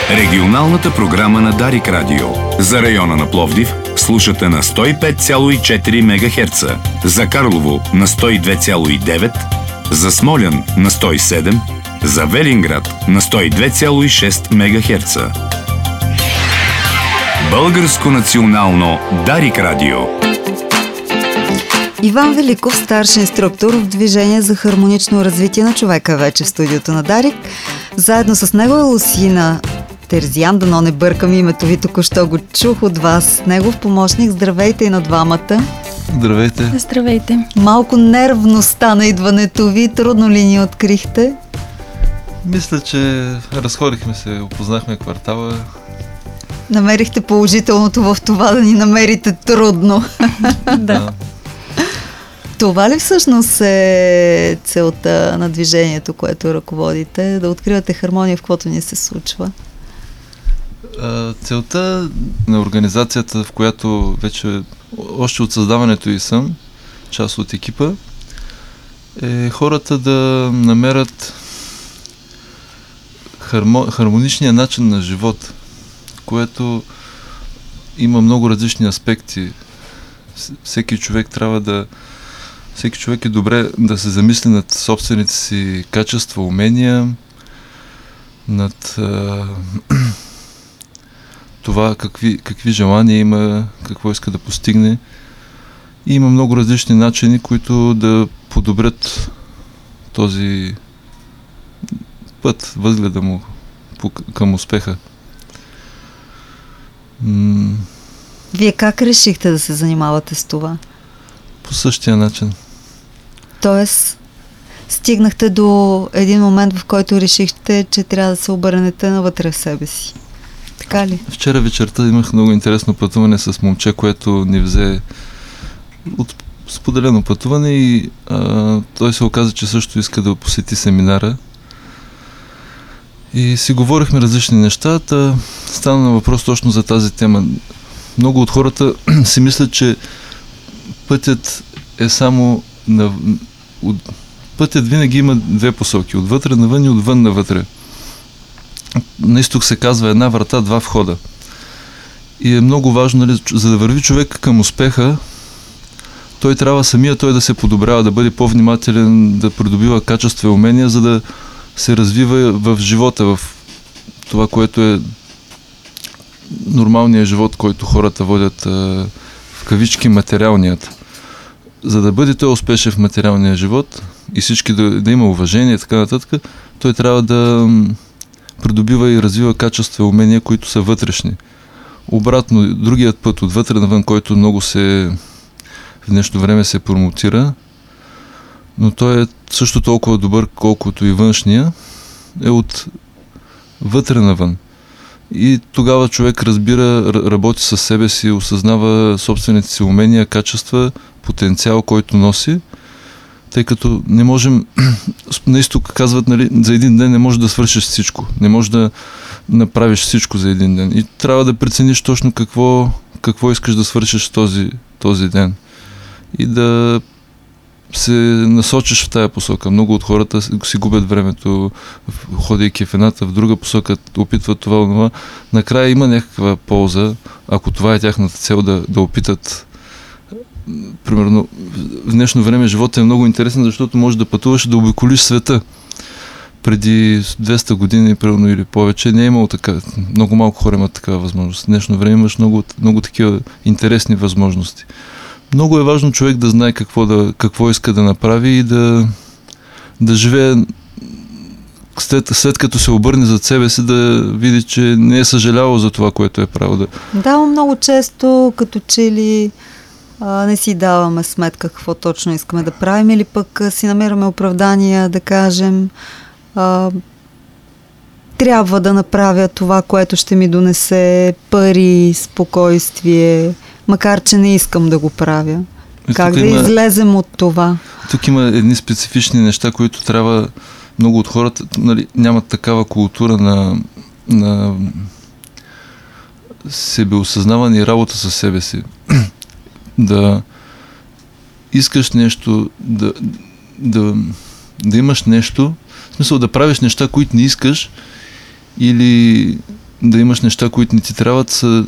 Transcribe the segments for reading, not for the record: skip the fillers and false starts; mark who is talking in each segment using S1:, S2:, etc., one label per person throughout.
S1: Регионалната програма на Дарик Радио. За района на Пловдив слушате на 105,4 МГц, за Карлово на 102,9, за Смолян на 107, за Велинград на 102,6 МГц. Българско национално Дарик Радио.
S2: Иван Великов, старши инструктор в движение за хармонично развитие на човека, вече в студиото на Дарик. Заедно с него е Лусина Терзиян, дано не бъркам името ви, току-що го чух от вас. Негов помощник, здравейте и на двамата.
S3: Здравейте.
S4: Здравейте.
S2: Малко нервно стана идването ви, трудно ли ни открихте?
S3: Мисля, че разходихме се, опознахме квартала.
S2: Намерихте положителното в това да ни намерите трудно.
S4: Да.
S2: Това ли всъщност е целта на движението, което ръководите? Да откривате хармония в каквото ни се случва?
S3: Целта на организацията, в която вече още от създаването и съм част от екипа, е хората да намерят хармоничния начин на живот, което има много различни аспекти. Всеки човек е добре да се замисли над собствените си качества, умения, над това какви желания има, какво иска да постигне. И има много различни начини, които да подобрят този път, възгледа му към успеха.
S2: Вие как решихте да се занимавате с това?
S3: По същия начин.
S2: Тоест, стигнахте до един момент, в който решихте, че трябва да се обърнете навътре в себе си. Така ли?
S3: Вчера вечерта имах много интересно пътуване с момче, което ни взе от споделено пътуване и той се оказа, че също иска да посети семинара. И си говорихме различни неща, стана на въпрос точно за тази тема. Много от хората си мислят, че пътят е само пътят винаги има две посоки. Отвътре навън и отвън навътре. На изток се казва една врата, два входа. И е много важно, нали, за да върви човек към успеха, той трябва той да се подобрява, да бъде по-внимателен, да придобива качества и умения, за да се развива в живота, в това, което е нормалният живот, който хората водят в кавички материалният. За да бъде той успешен в материалния живот и всички да има уважение и така нататък, той трябва да придобива и развива качества и умения, които са вътрешни. Обратно, другият път, отвътре навън, който много в днешно време се промотира, но той е също толкова добър, колкото и външния, е от вътре навън. И тогава човек работи със себе си, осъзнава собствените си умения, качества, потенциал, който носи, тъй като не можем, на изток казват, нали, за един ден не можеш да свършиш всичко, не можеш да направиш всичко за един ден. И трябва да прецениш точно какво искаш да свършиш този ден. И да се насочиш в тая посока. Много от хората си губят времето, ходейки в едната, в друга посока, опитват това. Накрая има някаква полза, ако това е тяхната цел, да опитат. Примерно, в днешно време животът е много интересен, защото можеш да пътуваш и да обиколиш света. Преди 200 години, примерно, или повече, не е имало така. Много малко хора имат такава възможност. В днешно време имаш много такива интересни възможности. Много е важно човек да знае какво иска да направи и да живее след като се обърне зад себе си, да види, че не е съжалявал за това, което е правил.
S2: Да, много често като че ли не си даваме сметка какво точно искаме да правим или пък си намираме оправдания да кажем трябва да направя това, което ще ми донесе пари, спокойствие, макар че не искам да го правя. Как да излезем от това?
S3: Тук има едни специфични неща, които трябва много от хората, нали, нямат такава култура на себеосъзнаване и работа със себе си. Да искаш нещо, да имаш нещо, в смисъл да правиш неща, които не искаш или да имаш неща, които не ти трябват, са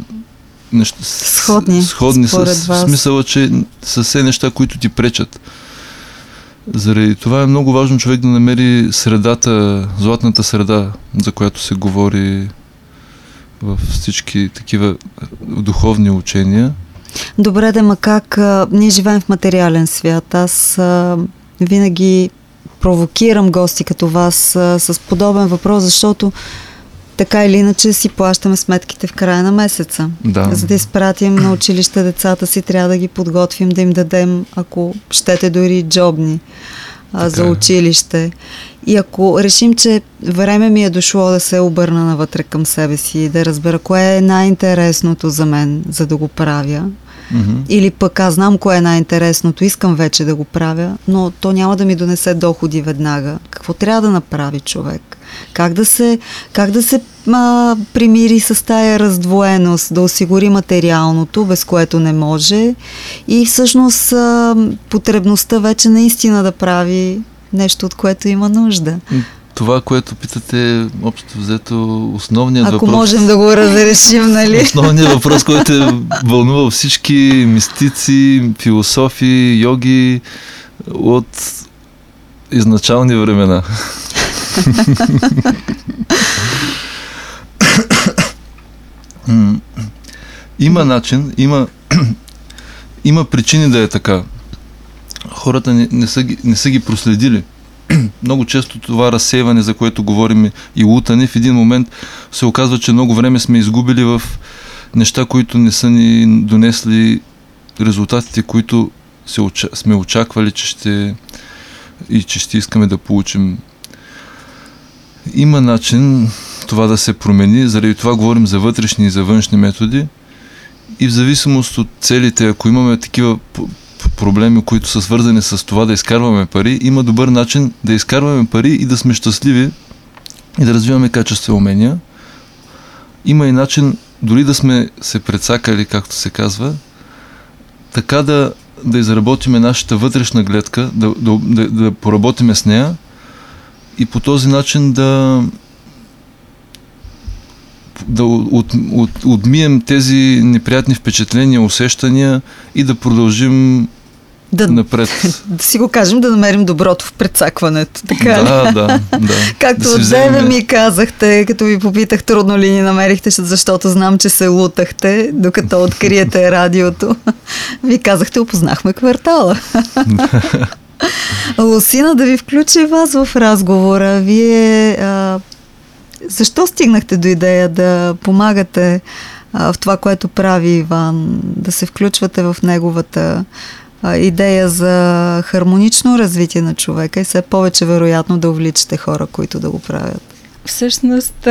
S3: сходни с смисъла, че са все неща, които ти пречат. Заради това е много важно човек да намери средата, златната среда, за която се говори във всички такива духовни учения.
S2: Добре, да, ма как ние живеем в материален свят. Аз винаги провокирам гости като вас с подобен въпрос, защото така или иначе си плащаме сметките в края на месеца.
S3: Да.
S2: За да изпратим на училище децата си, трябва да ги подготвим, да им дадем, ако щете, дори джобни за училище. И ако решим, че време ми е дошло да се обърна навътре към себе си и да разбера кое е най-интересното за мен, за да го правя, или пък аз знам кое е най-интересното, искам вече да го правя, но то няма да ми донесе доходи веднага. Какво трябва да направи човек? Как да се примири с тая раздвоеност, да осигури материалното, без което не може, и всъщност потребността вече наистина да прави нещо, от което има нужда.
S3: Това, което питате, е общо взето основният въпрос.
S2: Ако можем да го разрешим, нали?
S3: Основният въпрос, който е вълнувал всички мистици, философи, йоги от изначални времена. Има начин, има причини да е така. Хората не са ги проследили. Много често това разсейване, за което говорим, и лутане, в един момент се оказва, че много време сме изгубили в неща, които не са ни донесли резултатите, които сме очаквали, че ще искаме да получим. Има начин това да се промени, заради това говорим за вътрешни и за външни методи, и в зависимост от целите, ако имаме такива проблеми, които са свързани с това да изкарваме пари, има добър начин да изкарваме пари и да сме щастливи и да развиваме качества и умения. Има и начин, дори да сме се прецакали, както се казва, така да изработиме нашата вътрешна гледка, да поработиме с нея и по този начин да отмием тези неприятни впечатления, усещания и да продължим напред.
S2: Да си го кажем, да намерим доброто в прецакването. Така
S3: да.
S2: Както от себе ми казахте, като ви попитах, трудно ли ни намерихте, защото знам, че се лутахте, докато откриете радиото. Ви казахте, опознахме квартала. Лусина, да ви включи вас в разговора. Вие защо стигнахте до идея да помагате в това, което прави Иван, да се включвате в неговата идея за хармонично развитие на човека и все повече вероятно да увличате хора, които да го правят?
S4: Всъщност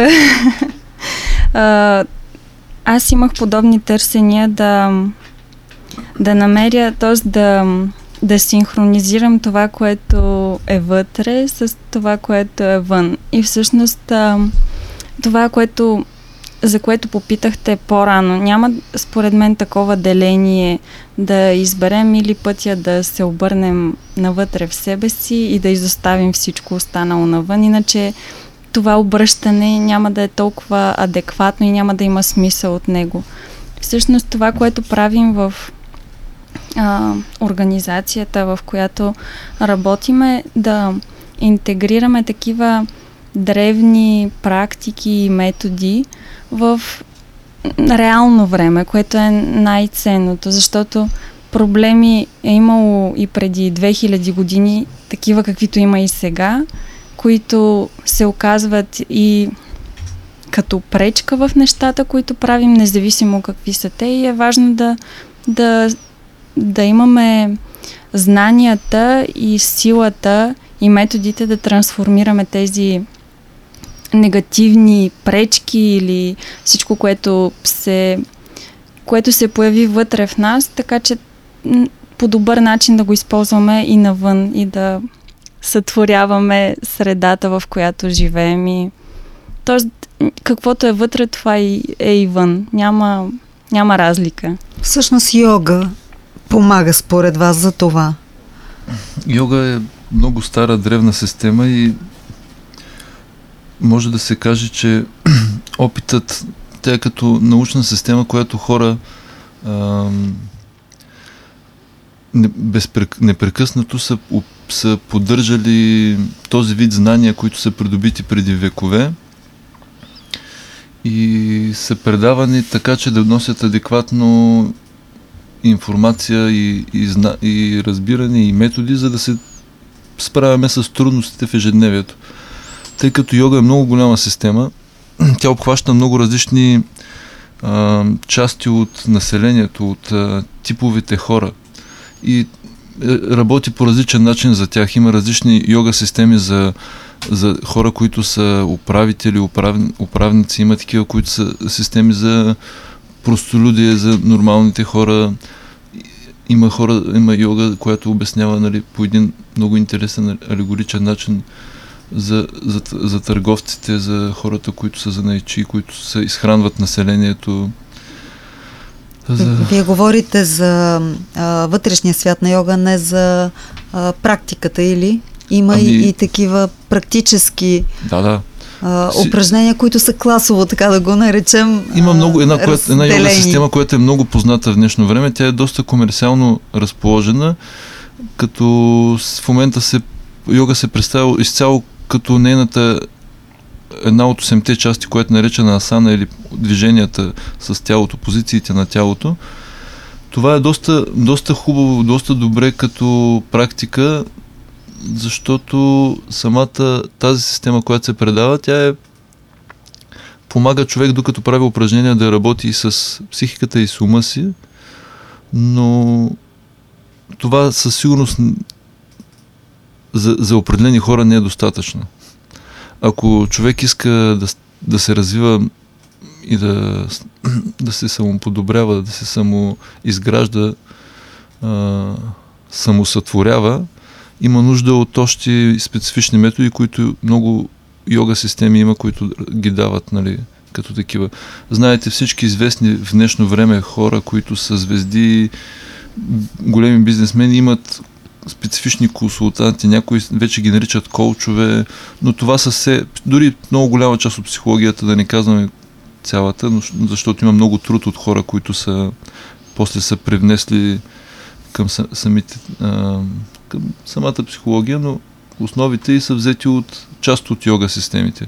S4: аз имах подобни търсения да намеря, т.е. да синхронизирам това, което е вътре с това, което е вън. И всъщност това, за което попитахте по-рано, няма според мен такова деление да изберем или пътя да се обърнем навътре в себе си и да изоставим всичко останало навън. Иначе това обръщане няма да е толкова адекватно и няма да има смисъл от него. Всъщност това, което правим в организацията, в която работиме, да интегрираме такива древни практики и методи в реално време, което е най-ценното, защото проблеми е имало и преди 2000 години, такива каквито има и сега, които се оказват и като пречка в нещата, които правим, независимо какви са те, и е важно да имаме знанията и силата и методите да трансформираме тези негативни пречки или всичко, което се появи вътре в нас, така че по добър начин да го използваме и навън и да сътворяваме средата, в която живеем. Тоест, каквото е вътре, това е и вън. Няма разлика.
S2: Всъщност йога помага според вас за това?
S3: Йога е много стара, древна система и може да се каже, че опитът, тя е като научна система, която хора непрекъснато са поддържали този вид знания, които са придобити преди векове и са предавани така, че да носят адекватно информация и разбиране и методи, за да се справяме с трудностите в ежедневието. Тъй като йога е много голяма система, тя обхваща много различни части от населението, от типовете хора и работи по различен начин за тях. Има различни йога системи за хора, които са управители, управници, има такива, които са системи за простолюдие, за нормалните хора. Има йога, която обяснява, нали, по един много интересен алегоричен начин за търговците, за хората, които са занаятчии, които се изхранват населението.
S2: Вие говорите за вътрешния свят на йога, не за практиката, или? Има и такива практически упражнения, които са класово, така да го наречем.
S3: Има много една йога система, която е много позната в днешно време. Тя е доста комерциално разположена, като в момента йога се представя изцяло като нейната една от 8-те части, която е наречена асана, или движенията с тялото, позициите на тялото. Това е доста хубаво, доста добре като практика, защото самата тази система, която се предава, тя помага човек, докато прави упражнения, да работи и с психиката и с ума си, но това със сигурност за определени хора не е достатъчно. Ако човек иска да се развива и да се самоподобрява, да се самоизгражда, самосътворява, има нужда от още специфични методи, които много йога системи има, които ги дават, нали, като такива. Знаете, всички известни в днешно време хора, които са звезди, големи бизнесмени, имат специфични консултанти, някои вече ги наричат коучове, но това са дори много голяма част от психологията, да не казваме цялата, но защото има много труд от хора, които после са привнесли към самата психология, но основите ѝ са взети от част от йога системите.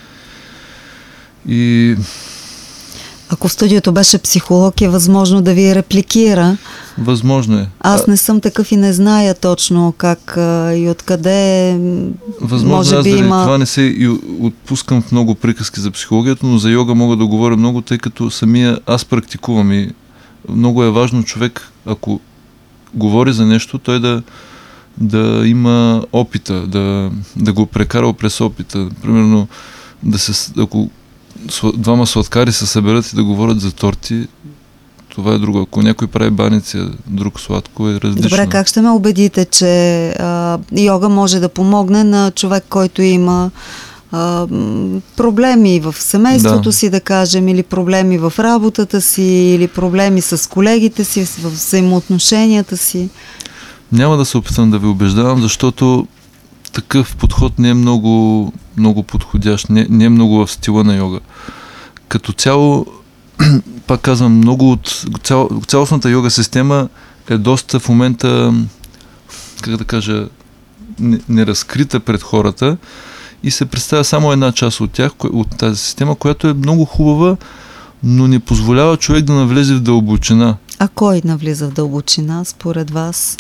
S3: И
S2: ако в студиото беше психолог, е възможно да ви репликира.
S3: Възможно е.
S2: Аз не съм такъв и не зная точно как и откъде.
S3: Възможно,
S2: може би има.
S3: Това не се и отпускам в много приказки за психологията, но за йога мога да говоря много, тъй като аз практикувам и много е важно човек, ако говори за нещо, той да има опита, да го прекарал през опита. Примерно, ако двама сладкари се съберат и да говорят за торти, това е друго. Ако някой прави баници, друг сладко, е различно.
S2: Добре, как ще ме убедите, че йога може да помогне на човек, който има проблеми в семейството си, да кажем, или проблеми в работата си, или проблеми с колегите си, в взаимоотношенията си?
S3: Няма да се опитам да ви убеждавам, защото такъв подход не е много, много подходящ, не е много в стила на йога. Като цяло, пак казвам, цялостната йога система е доста в момента, как да кажа, неразкрита пред хората и се представя само една част от тях, от тази система, която е много хубава, но не позволява човек да навлезе в дълбочина.
S2: А кой навлиза в дълбочина, според вас?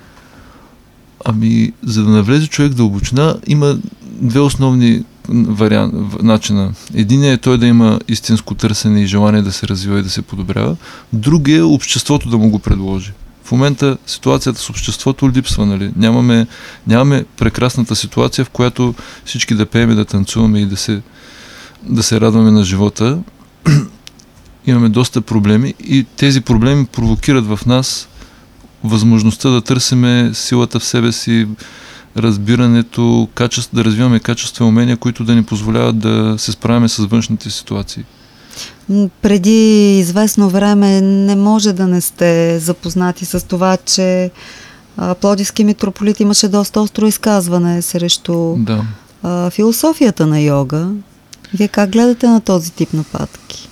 S3: За да навлезе човек в дълбочина, има две основни начина. Единият е той да има истинско търсене и желание да се развива и да се подобрява. Другият е обществото да му го предложи. В момента ситуацията с обществото липсва, нали? Нямаме прекрасната ситуация, в която всички да пеем, да танцуваме и да се радваме на живота. Имаме доста проблеми и тези проблеми провокират в нас възможността да търсиме силата в себе си, разбирането, да развиваме качества и умения, които да ни позволяват да се справяме с външните ситуации.
S2: Преди известно време не може да не сте запознати с това, че Пловдивски митрополит имаше доста остро изказване срещу философията на йога. Вие как гледате на този тип нападки?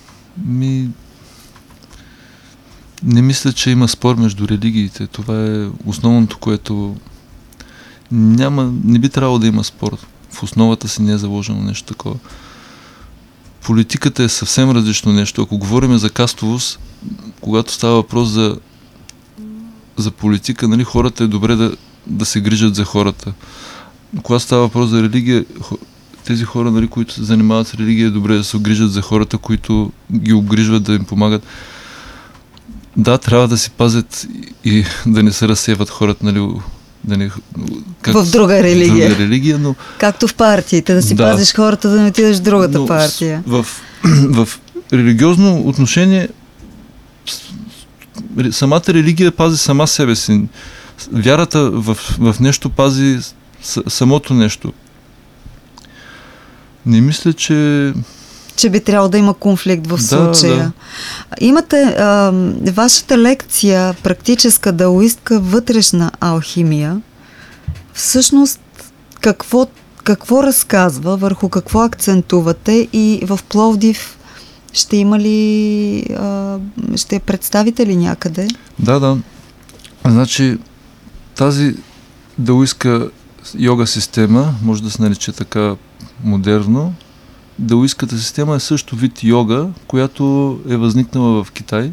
S3: Не мисля, че има спор между религиите. Това е основното, което не би трябвало да има спор. В основата си не е заложено нещо такова. Политиката е съвсем различно нещо. Ако говорим за кастовост, когато става въпрос за политика, нали, хората е добре да се грижат за хората. Но когато става въпрос за религия, тези хора, нали, които се занимават с религия, е добре да се грижат за хората, които ги обгрижват, да им помагат. Да, трябва да си пазят и да не се разсеват хората, нали,
S2: в друга религия.
S3: Но...
S2: Както в партиите, да си пазиш хората, да не отидеш в другата партия.
S3: В религиозно отношение самата религия пази сама себе си. Вярата в нещо пази самото нещо. Не мисля, че
S2: би трябвало да има конфликт в случая.
S3: Да.
S2: Имате вашата лекция, практическа даоистка вътрешна алхимия. Всъщност, какво разказва, върху какво акцентувате и в Пловдив ще има ли, ще я представите ли някъде?
S3: Да. Значи, тази даоистка йога система, може да се нарече така модерно. Даоистката система е също вид йога, която е възникнала в Китай.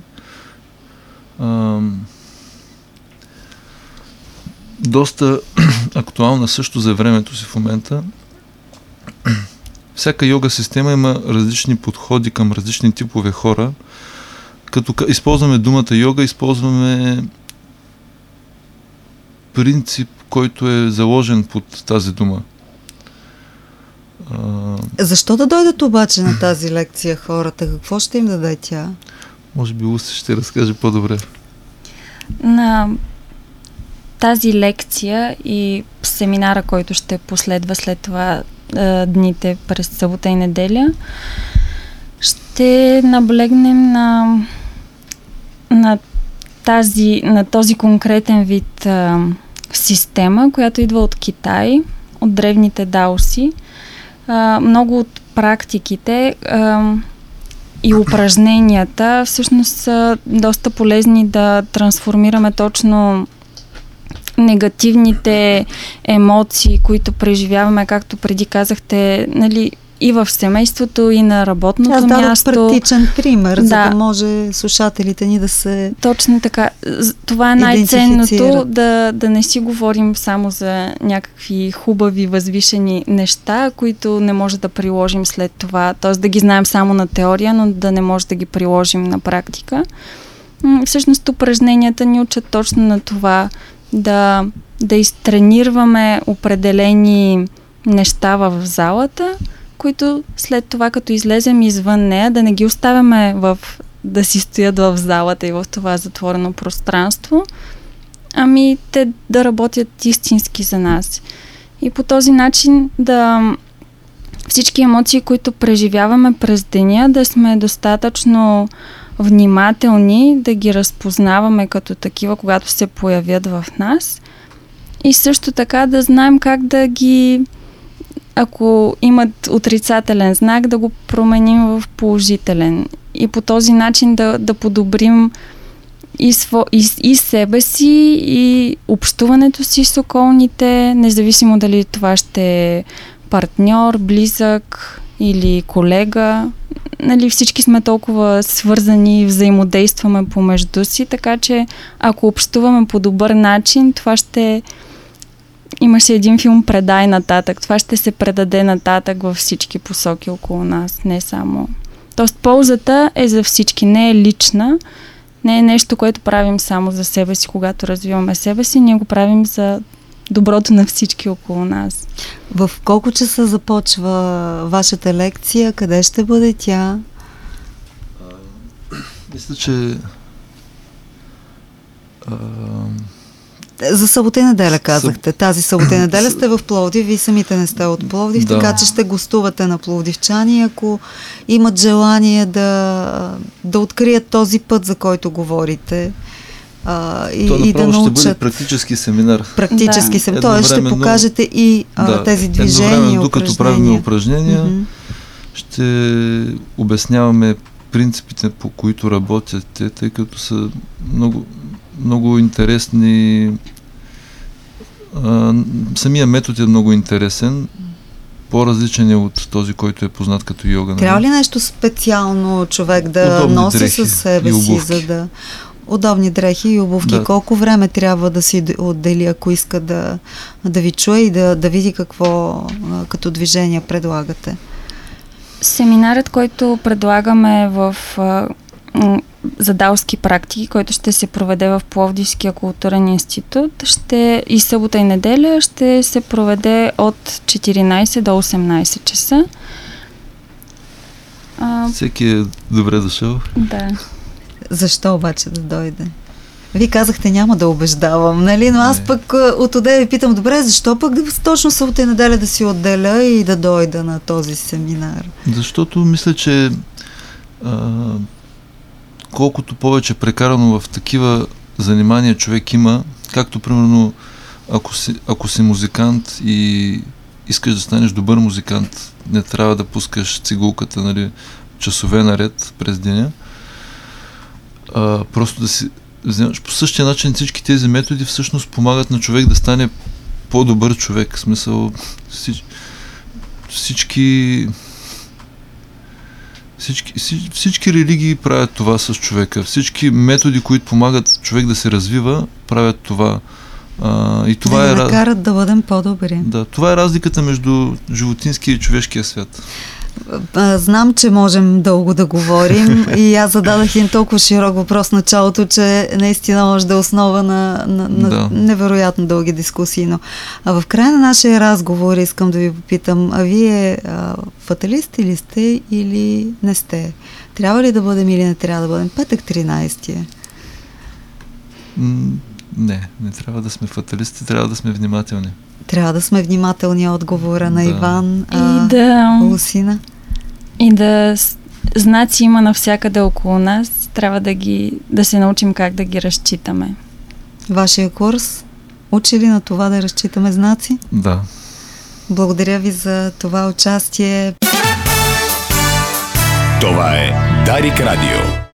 S3: Доста актуална също за времето си в момента. Всяка йога система има различни подходи към различни типове хора. Като използваме думата йога, използваме принцип, който е заложен под тази дума.
S2: Защо да дойдат обаче на тази лекция хората? Какво ще им даде тя?
S3: Може би Луси ще разкаже по-добре.
S4: На тази лекция и семинара, който ще последва след това дните през събота и неделя, ще наблегнем на този конкретен вид система, която идва от Китай, от древните даоси. Много от практиките и упражненията всъщност са доста полезни да трансформираме точно негативните емоции, които преживяваме, както преди казахте, нали, и в семейството, и на работното място.
S2: Практичен пример, за да може слушателите ни да се
S4: точно така. Това е най-ценното, да не си говорим само за някакви хубави, възвишени неща, които не може да приложим след това. Т.е. да ги знаем само на теория, но да не може да ги приложим на практика. Всъщност упражненията ни учат точно на това, да изтренираме определени неща в залата, които след това, като излезем извън нея, да не ги оставяме да си стоят в залата и в това затворено пространство, ами те да работят истински за нас. И по този начин всички емоции, които преживяваме през деня, да сме достатъчно внимателни, да ги разпознаваме като такива, когато се появят в нас. И също така да знаем как да ги, ако имат отрицателен знак, да го променим в положителен. И по този начин да подобрим и себе си, и общуването си с околните, независимо дали това ще е партньор, близък или колега. Нали, всички сме толкова свързани и взаимодействаме помежду си, така че ако общуваме по добър начин, това ще... Имаше един филм "Предай нататък". Това ще се предаде нататък във всички посоки около нас, не само... Тоест ползата е за всички, не е лична, не е нещо, което правим само за себе си, когато развиваме себе си, ние го правим за доброто на всички около нас.
S2: В колко часа започва вашата лекция? Къде ще бъде тя?
S3: Мисля, че
S2: за събота и неделя казахте. Тази събота и неделя сте в Пловдив, вие самите не сте от Пловдив, така че ще гостувате на пловдивчани, ако имат желание да открият този път, за който говорите.
S3: И да научат. Ще бъде практически семинар.
S2: Т.е. ще покажете и тези движения,
S3: докато правим упражнения, ще обясняваме принципите, по които работят те, тъй като са много, много интересни. Самия метод е много интересен, по-различен е от този, който е познат като йога.
S2: Трябва ли нещо специално човек да
S3: Удобни
S2: носи
S3: дрехи
S2: със себе
S3: и
S2: си,
S3: обувки.
S2: за да... Удобни дрехи и обувки.
S3: Да.
S2: Колко време трябва да си отдели, ако иска да ви чуе и да види какво като движение предлагате?
S4: Семинарът, който предлагаме в за даоски практики, който ще се проведе в Пловдивския културен институт, ще и събота и неделя ще се проведе от 14 до 18 часа.
S3: Всеки е добре дошъл.
S4: Да.
S2: Защо обаче да дойде? Вие казахте, няма да убеждавам, нали? Но аз
S3: Не.
S2: пък от отдея ви питам, добре, защо пък точно събота и неделя да си отделя и да дойда на този семинар?
S3: Защото мисля, че колкото повече прекарано в такива занимания човек има, както примерно ако си музикант и искаш да станеш добър музикант, не трябва да пускаш цигулката, нали, часове наред през деня. Просто да си вземаш. По същия начин всички тези методи всъщност помагат на човек да стане по-добър човек. В смисъл всички религии правят това с човека. Всички методи, които помагат човек да се развива, правят това. И това
S2: да накарат да бъдем по-добри.
S3: Да, това е разликата между животинския и човешкия свят.
S2: Знам, че можем дълго да говорим и аз зададах един толкова широк въпрос в началото, че наистина може да е основа на невероятно дълги дискусии. Но в края на нашия разговор искам да ви попитам, а вие фаталисти ли сте или не сте? Трябва ли да бъдем или не трябва да бъдем? Петък 13-тия.
S3: Не трябва да сме фаталисти, трябва да сме внимателни. Трябва
S2: да сме внимателни, отговора на Иван. Лусина?
S4: И да знаци има навсякъде около нас, трябва да се научим как да ги разчитаме.
S2: Вашия курс учи ли на това да разчитаме знаци?
S3: Да.
S2: Благодаря ви за това участие.
S1: Това е Дарик Радио.